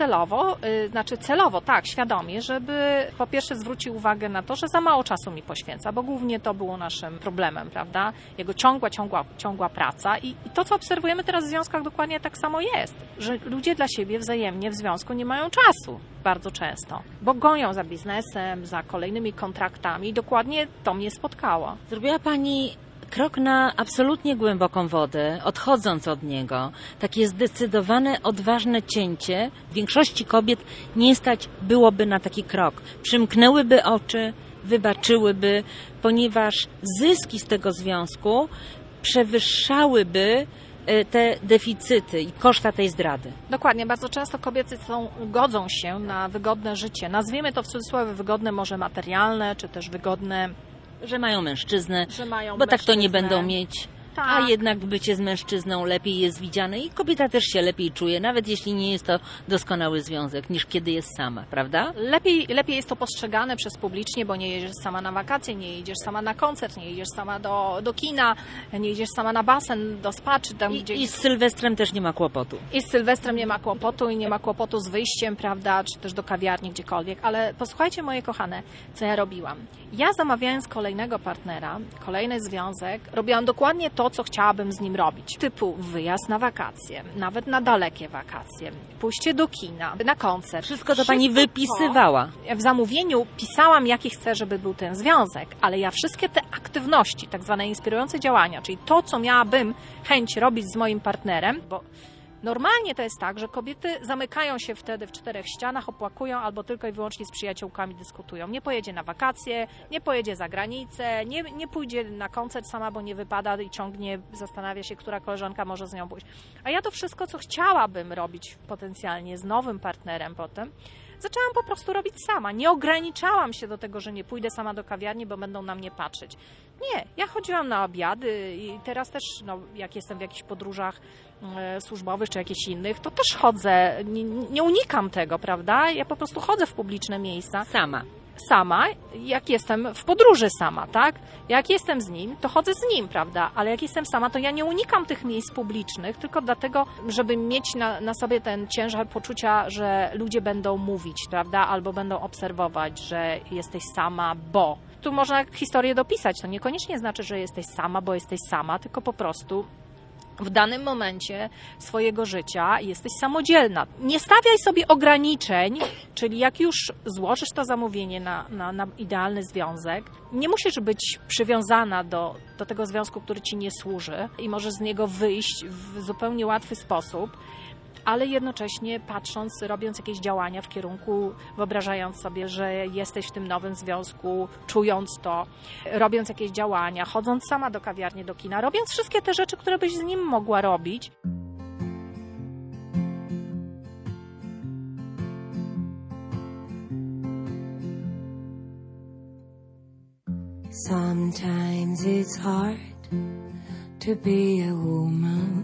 celowo, tak, świadomie, żeby po pierwsze zwrócił uwagę na to, że za mało czasu mi poświęca, bo głównie to było naszym problemem, prawda? Jego ciągła praca i to, co obserwujemy teraz w związkach, dokładnie tak samo jest, że ludzie dla siebie wzajemnie w związku nie mają czasu bardzo często, bo gonią za biznesem, za kolejnymi kontraktami i dokładnie to mnie spotkało. Zrobiła pani krok na absolutnie głęboką wodę, odchodząc od niego. Takie zdecydowane, odważne cięcie. Większości kobiet nie stać byłoby na taki krok. Przymknęłyby oczy, wybaczyłyby, ponieważ zyski z tego związku przewyższałyby te deficyty i koszta tej zdrady. Dokładnie. Bardzo często kobiety godzą się na wygodne życie. Nazwijmy to w cudzysłowie wygodne, może materialne, czy też wygodne, że mają mężczyznę, bo tak to nie będą mieć. Tak. A jednak bycie z mężczyzną lepiej jest widziane i kobieta też się lepiej czuje, nawet jeśli nie jest to doskonały związek, niż kiedy jest sama, prawda? Lepiej jest to postrzegane przez publicznie, bo nie jedziesz sama na wakacje, nie jedziesz sama na koncert, nie jedziesz sama do kina, nie jedziesz sama na basen, do spa, czy tam gdzieś. I z Sylwestrem też nie ma kłopotu. I z Sylwestrem nie ma kłopotu i nie ma kłopotu z wyjściem, prawda, czy też do kawiarni, gdziekolwiek. Ale posłuchajcie, moje kochane, co ja robiłam. Ja zamawiając kolejnego partnera, kolejny związek, robiłam dokładnie to, co chciałabym z nim robić. Typu wyjazd na wakacje, nawet na dalekie wakacje, pójście do kina, na koncert. Wszystko to pani wypisywała. W zamówieniu pisałam, jaki chcę, żeby był ten związek, ale ja wszystkie te aktywności, tak zwane inspirujące działania, czyli to, co miałabym chęć robić z moim partnerem, bo normalnie to jest tak, że kobiety zamykają się wtedy w 4 ścianach, opłakują albo tylko i wyłącznie z przyjaciółkami dyskutują. Nie pojedzie na wakacje, nie pojedzie za granicę, nie pójdzie na koncert sama, bo nie wypada i ciągnie, zastanawia się, która koleżanka może z nią pójść. A ja to wszystko, co chciałabym robić potencjalnie z nowym partnerem potem, zaczęłam po prostu robić sama. Nie ograniczałam się do tego, że nie pójdę sama do kawiarni, bo będą na mnie patrzeć. Nie, ja chodziłam na obiady i teraz też, jak jestem w jakichś podróżach służbowych czy jakichś innych, to też chodzę, nie unikam tego, prawda? Ja po prostu chodzę w publiczne miejsca. Sama, jak jestem w podróży sama, tak? Jak jestem z nim, to chodzę z nim, prawda? Ale jak jestem sama, to ja nie unikam tych miejsc publicznych, tylko dlatego, żeby mieć na sobie ten ciężar poczucia, że ludzie będą mówić, prawda? Albo będą obserwować, że jesteś sama, bo. Tu można historię dopisać, to niekoniecznie znaczy, że jesteś sama, bo jesteś sama, tylko po prostu w danym momencie swojego życia jesteś samodzielna. Nie stawiaj sobie ograniczeń, czyli jak już złożysz to zamówienie na idealny związek, nie musisz być przywiązana do tego związku, który ci nie służy i możesz z niego wyjść w zupełnie łatwy sposób, ale jednocześnie patrząc, robiąc jakieś działania w kierunku, wyobrażając sobie, że jesteś w tym nowym związku, czując to, robiąc jakieś działania, chodząc sama do kawiarni, do kina, robiąc wszystkie te rzeczy, które byś z nim mogła robić. Sometimes it's hard to be a woman,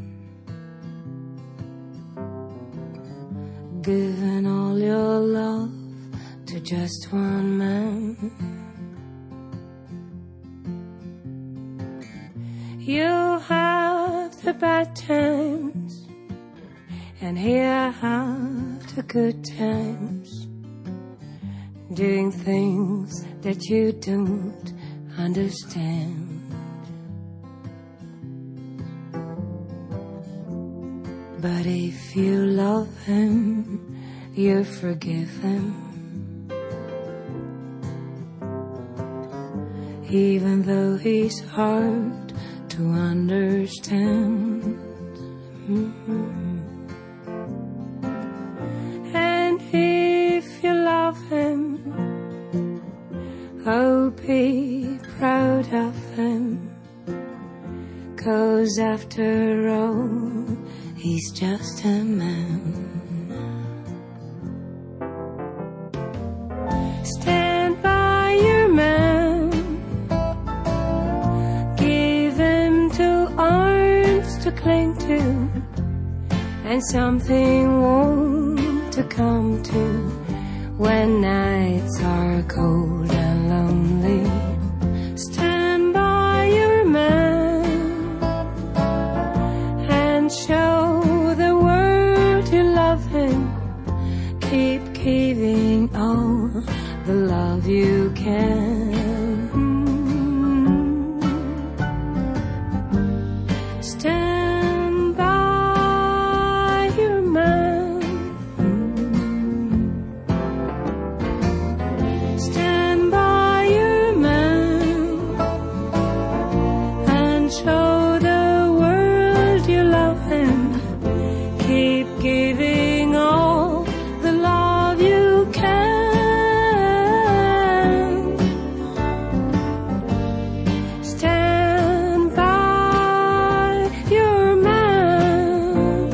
giving all your love to just one man. You have the bad times, and here I have the good times, doing things that you don't understand. But if you love him, you forgive him, even though he's hard to understand. And if you love him, oh, be proud of him, 'cause after all, he's just a man. Stand by your man, give him 2 arms to cling to, and something warm to come to when nights are cold and lonely. Stand by your man and show the world you love him. Keep giving all the love you can. Stand by your man. Stand by your man and show the world you love him. Keep giving all the love you can. Stand by your man.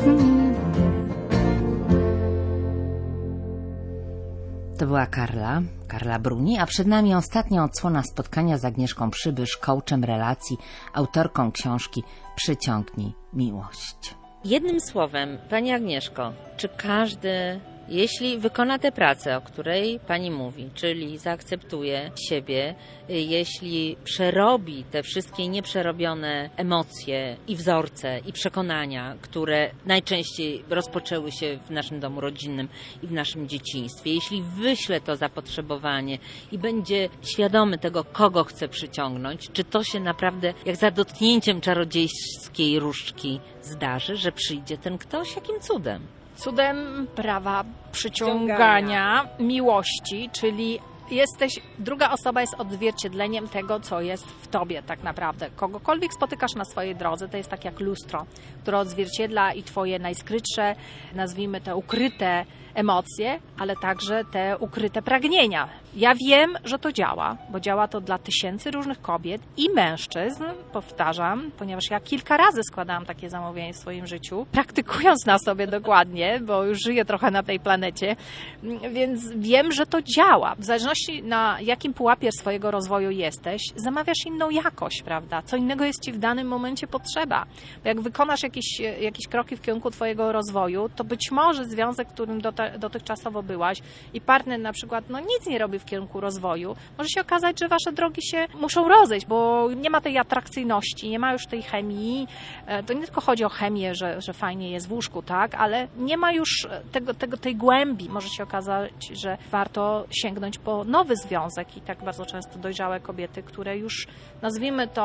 To była Karla Bruni, a przed nami ostatnia odsłona spotkania z Agnieszką Przybysz, coachem relacji, autorką książki Przyciągnij miłość. Jednym słowem, Pani Agnieszko, czy każdy, jeśli wykona tę pracę, o której Pani mówi, czyli zaakceptuje siebie, jeśli przerobi te wszystkie nieprzerobione emocje i wzorce i przekonania, które najczęściej rozpoczęły się w naszym domu rodzinnym i w naszym dzieciństwie, jeśli wyśle to zapotrzebowanie i będzie świadomy tego, kogo chce przyciągnąć, czy to się naprawdę jak za dotknięciem czarodziejskiej różdżki zdarzy, że przyjdzie ten ktoś? Jakim cudem? Cudem prawa przyciągania miłości, czyli druga osoba jest odzwierciedleniem tego, co jest w tobie tak naprawdę. Kogokolwiek spotykasz na swojej drodze, to jest tak jak lustro, które odzwierciedla i twoje najskrytsze, nazwijmy te ukryte emocje, ale także te ukryte pragnienia. Ja wiem, że to działa, bo działa to dla tysięcy różnych kobiet i mężczyzn, powtarzam, ponieważ ja kilka razy składałam takie zamówienie w swoim życiu, praktykując na sobie dokładnie, bo już żyję trochę na tej planecie, więc wiem, że to działa. W zależności na jakim pułapie swojego rozwoju jesteś, zamawiasz inną jakość, prawda? Co innego jest ci w danym momencie potrzeba. Bo jak wykonasz jakieś kroki w kierunku twojego rozwoju, to być może związek, w którym dotychczasowo byłaś i partner na przykład nic nie robi w kierunku rozwoju, może się okazać, że wasze drogi się muszą rozejść, bo nie ma tej atrakcyjności, nie ma już tej chemii. To nie tylko chodzi o chemię, że fajnie jest w łóżku, tak, ale nie ma już tej głębi. Może się okazać, że warto sięgnąć po nowy związek i tak bardzo często dojrzałe kobiety, które już, nazwijmy to,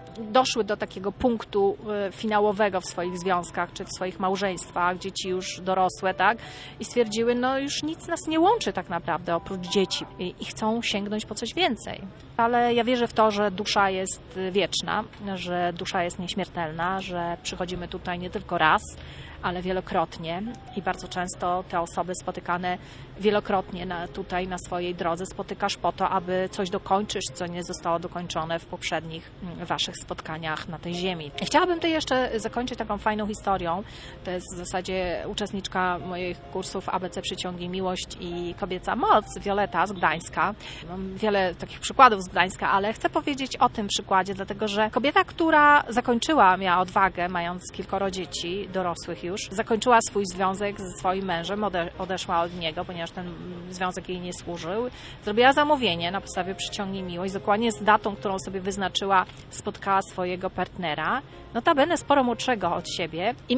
doszły do takiego punktu finałowego w swoich związkach, czy w swoich małżeństwach, dzieci już dorosłe, tak? I stwierdziły, no już nic nas nie łączy tak naprawdę oprócz dzieci i chcą sięgnąć po coś więcej. Ale ja wierzę w to, że dusza jest wieczna, że dusza jest nieśmiertelna, że przychodzimy tutaj nie tylko raz, ale wielokrotnie i bardzo często te osoby spotykane wielokrotnie tutaj na swojej drodze spotykasz po to, aby coś dokończyć, co nie zostało dokończone w poprzednich waszych spotkaniach na tej ziemi. I chciałabym tutaj jeszcze zakończyć taką fajną historią. To jest w zasadzie uczestniczka moich kursów ABC Przyciągi Miłość i Kobieca Moc, Wioleta z Gdańska. Mam wiele takich przykładów z Gdańska, ale chcę powiedzieć o tym przykładzie, dlatego że kobieta, która miała odwagę, mając kilkoro dzieci, dorosłych już, zakończyła swój związek ze swoim mężem, odeszła od niego, ponieważ ten związek jej nie służył. Zrobiła zamówienie na podstawie Przyciągnij Miłość, dokładnie z datą, którą sobie wyznaczyła, spotkała swojego partnera, notabene sporo młodszego od siebie i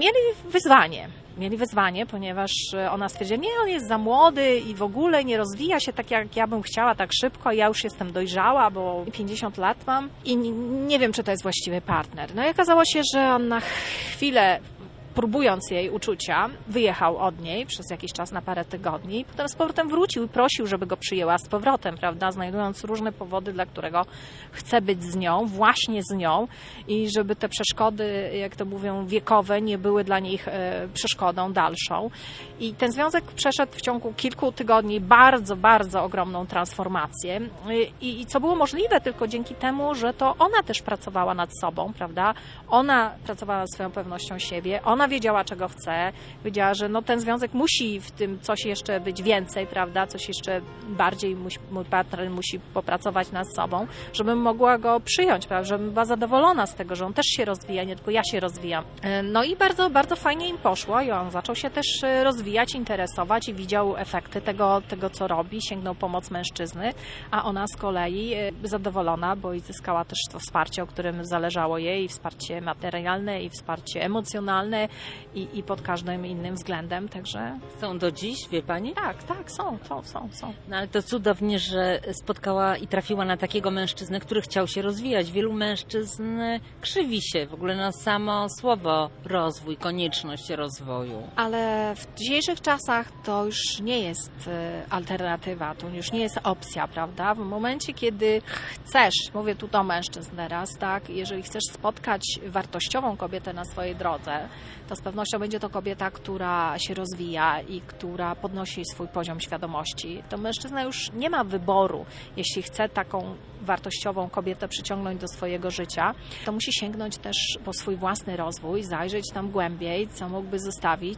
mieli wyzwanie, ponieważ ona stwierdziła, nie, on jest za młody i w ogóle nie rozwija się tak, jak ja bym chciała, tak szybko, ja już jestem dojrzała, bo 50 lat mam i nie wiem, czy to jest właściwy partner. No i okazało się, że on na chwilę, próbując jej uczucia, wyjechał od niej przez jakiś czas na parę tygodni, potem z powrotem wrócił i prosił, żeby go przyjęła z powrotem, prawda, znajdując różne powody, dla którego chce być z nią, właśnie z nią i żeby te przeszkody, jak to mówią, wiekowe nie były dla nich przeszkodą dalszą. I ten związek przeszedł w ciągu kilku tygodni bardzo, bardzo ogromną transformację i co było możliwe tylko dzięki temu, że to ona też pracowała nad sobą, prawda, ona pracowała nad swoją pewnością siebie, ona wiedziała, czego chce, wiedziała, że no, ten związek musi w tym coś jeszcze być więcej, prawda, coś jeszcze bardziej mój partner musi popracować nad sobą, żebym mogła go przyjąć, prawda, żebym była zadowolona z tego, że on też się rozwija, nie tylko ja się rozwijam. No i bardzo, bardzo fajnie im poszło i on zaczął się też rozwijać, interesować i widział efekty tego, co robi, sięgnął pomoc mężczyzny, a ona z kolei zadowolona, bo i zyskała też to wsparcie, o którym zależało jej, i wsparcie materialne, i wsparcie emocjonalne, i pod każdym innym względem, także... Są do dziś, wie pani? Tak, są. No ale to cudownie, że spotkała i trafiła na takiego mężczyznę, który chciał się rozwijać. Wielu mężczyzn krzywi się w ogóle na samo słowo rozwój, konieczność rozwoju. Ale w dzisiejszych czasach to już nie jest alternatywa, to już nie jest opcja, prawda? W momencie, kiedy chcesz, mówię tu do mężczyzn teraz, tak, jeżeli chcesz spotkać wartościową kobietę na swojej drodze, to z pewnością będzie to kobieta, która się rozwija i która podnosi swój poziom świadomości. To mężczyzna już nie ma wyboru. Jeśli chce taką wartościową kobietę przyciągnąć do swojego życia, to musi sięgnąć też po swój własny rozwój, zajrzeć tam głębiej, co mógłby zostawić,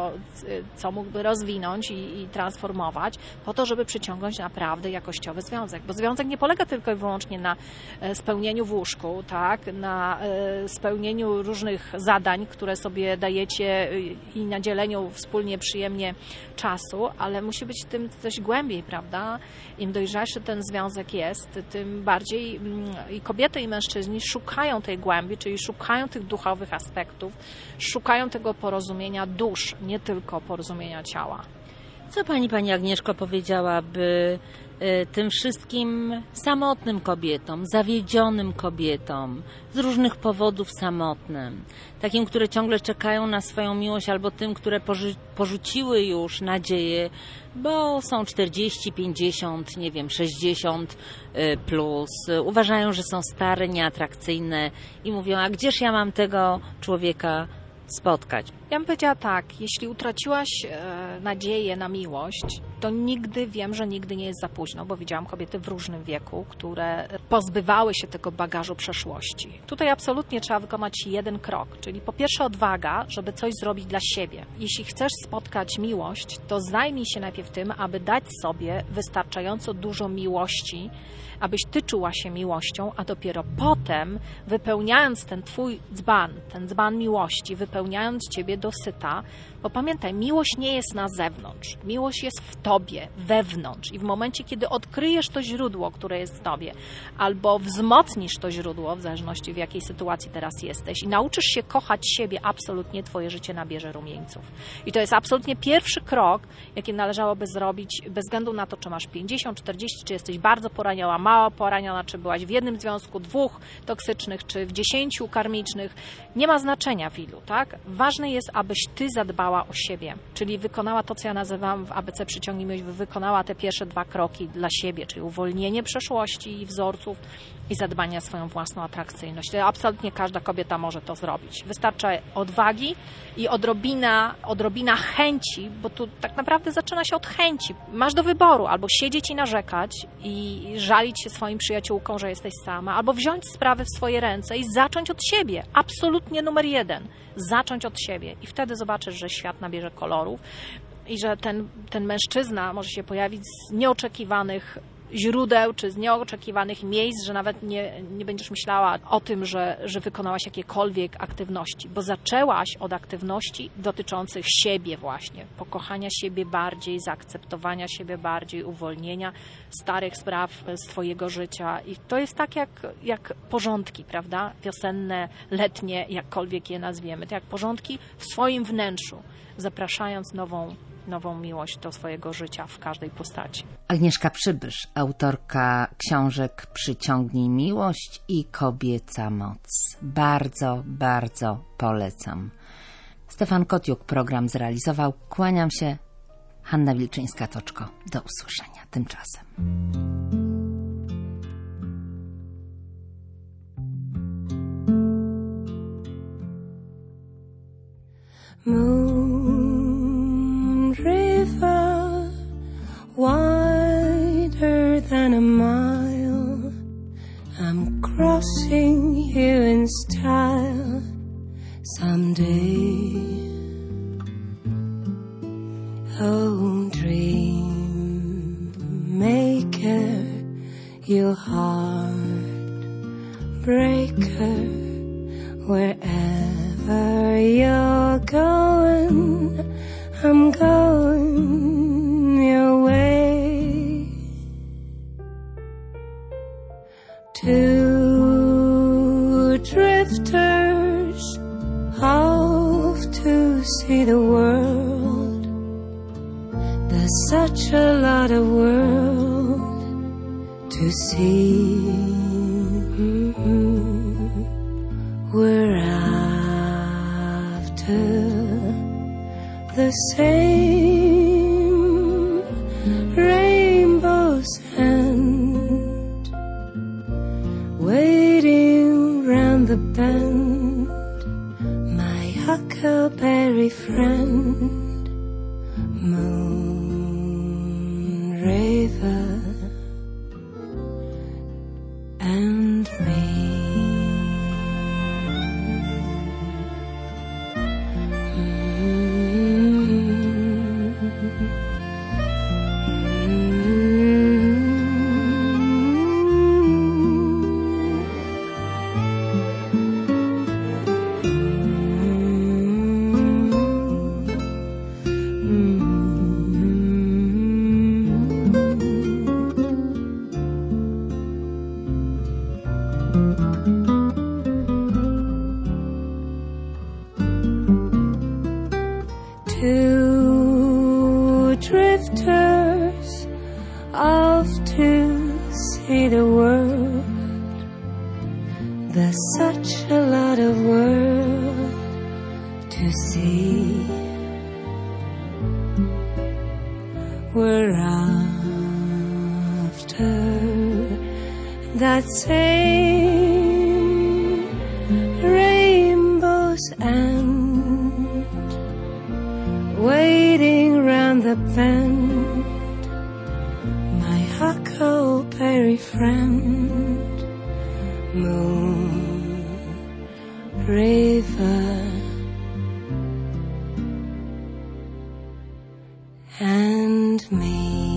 co mógłby rozwinąć i transformować, po to, żeby przyciągnąć naprawdę jakościowy związek. Bo związek nie polega tylko i wyłącznie na spełnieniu w łóżku, tak? Na spełnieniu różnych zadań, które sobie dajecie i na dzieleniu wspólnie przyjemnie czasu, ale musi być tym coś głębiej, prawda? Im dojrzalszy ten związek jest, tym bardziej i kobiety, i mężczyźni szukają tej głębi, czyli szukają tych duchowych aspektów, szukają tego porozumienia dusz, nie tylko porozumienia ciała. Co pani Agnieszko powiedziałaby tym wszystkim samotnym kobietom, zawiedzionym kobietom, z różnych powodów samotnym, takim, które ciągle czekają na swoją miłość, albo tym, które porzuciły już nadzieję, bo są 40, 50, nie wiem, 60 plus, uważają, że są stare, nieatrakcyjne i mówią, a gdzież ja mam tego człowieka spotkać? Ja bym powiedziała tak, jeśli utraciłaś nadzieję na miłość, to wiem, że nigdy nie jest za późno, bo widziałam kobiety w różnym wieku, które pozbywały się tego bagażu przeszłości. Tutaj absolutnie trzeba wykonać jeden krok, czyli po pierwsze odwaga, żeby coś zrobić dla siebie. Jeśli chcesz spotkać miłość, to zajmij się najpierw tym, aby dać sobie wystarczająco dużo miłości, abyś ty czuła się miłością, a dopiero potem, wypełniając ten twój dzban, ten dzban miłości, wypełniając ciebie niedosyta, bo pamiętaj, miłość nie jest na zewnątrz. Miłość jest w tobie, wewnątrz. I w momencie, kiedy odkryjesz to źródło, które jest w tobie, albo wzmocnisz to źródło, w zależności w jakiej sytuacji teraz jesteś, i nauczysz się kochać siebie, absolutnie twoje życie nabierze rumieńców. I to jest absolutnie pierwszy krok, jaki należałoby zrobić, bez względu na to, czy masz 50, 40, czy jesteś bardzo poraniona, mało poraniona, czy byłaś w jednym związku, 2 toksycznych, czy w 10 karmicznych. Nie ma znaczenia w ilu, tak? Ważne jest, abyś ty zadbała o siebie, czyli wykonała to, co ja nazywam w ABC Przyciągnij Miłość, wykonała te pierwsze 2 kroki dla siebie, czyli uwolnienie przeszłości i wzorców i zadbanie o swoją własną atrakcyjność. To absolutnie każda kobieta może to zrobić. Wystarcza odwagi i odrobina chęci, bo tu tak naprawdę zaczyna się od chęci. Masz do wyboru albo siedzieć i narzekać i żalić się swoim przyjaciółkom, że jesteś sama, albo wziąć sprawy w swoje ręce i zacząć od siebie. Absolutnie numer 1. Zacząć od siebie i wtedy zobaczysz, że świat nabierze kolorów i że ten mężczyzna może się pojawić z nieoczekiwanych źródeł, czy z nieoczekiwanych miejsc, że nawet nie będziesz myślała o tym, że wykonałaś jakiekolwiek aktywności, bo zaczęłaś od aktywności dotyczących siebie właśnie, pokochania siebie bardziej, zaakceptowania siebie bardziej, uwolnienia starych spraw z twojego życia i to jest tak jak porządki, prawda? Wiosenne, letnie, jakkolwiek je nazwiemy, to jak porządki w swoim wnętrzu, zapraszając nową miłość do swojego życia w każdej postaci. Agnieszka Przybysz, autorka książek Przyciągnij Miłość i Kobieca Moc. Bardzo, bardzo polecam. Stefan Kotiuk program zrealizował. Kłaniam się. Hanna Wilczyńska-Toczko. Do usłyszenia tymczasem. River wider than a mile, I'm crossing you in style someday. Oh, dream maker, you heartbreaker, wherever you're going, I'm going your way. Two drifters off to see the world. There's such a lot of world to see. We're after the same rainbow's end, waiting round the bend, my huckleberry friend, moon raver and me. Two drifters off to see the world. There's such a lot of world to see. We're after that same rainbow's end, waiting round the bend, my huckleberry friend, moon river and me.